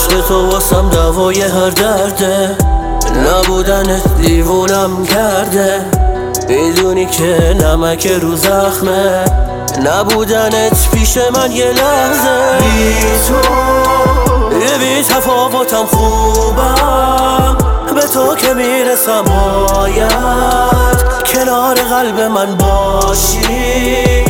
عشق تو واسم دوای هر درده، نبودنت دیوونم کرده. میدونی که نمک رو زخمه، نبودنت پیش من یه لحظه. بی تو یه بی تفاوتم خوبم، به تو که میرسم باید کنار قلب من باشی.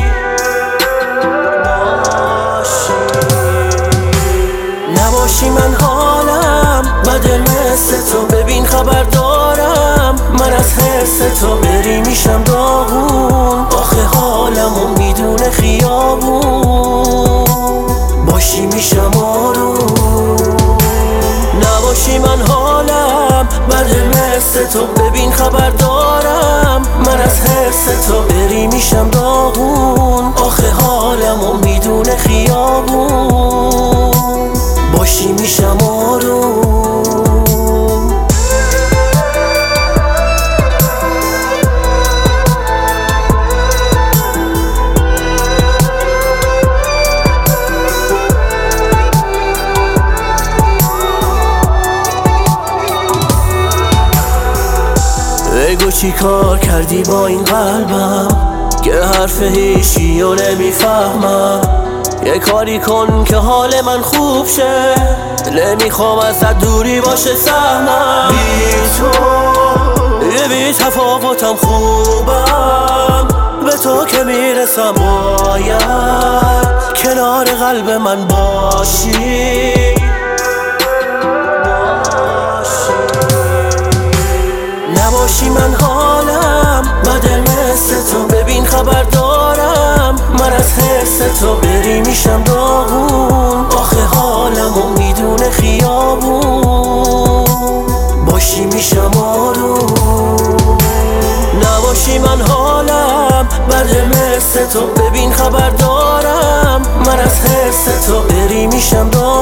نباشی من حالم بده مثل تو، ببین خبر دارم من از حس تو. بری میشم داغون، آخه حالمو میدونه خیابون. باشی میشم آروم. نباشی من حالم بده مثل تو، ببین خبر دارم من از حس تو. بری میشم داغون، آخه حالمو میدونه خیابون. باشی میشم آروم. بگو چی کار کردی با این قلبم که حرف هیچیو نمیفهمم. یه کاری کن که حال من خوب شه، نمیخوام ازت دوری باشه سهمم. بی تو یه بی تفاوتم خوبم، به تو که میرسم باید کنار قلب من باشی. نباشی من حالم بده مثل تو، ببین خبر دارم من از حس تو. بری میشم داغون، آخه حالمو میدونه خیابون. باشی میشم آروم. نباشی من حالم بده مثل تو، ببین خبر دارم من از حس تو. بری میشم داغون.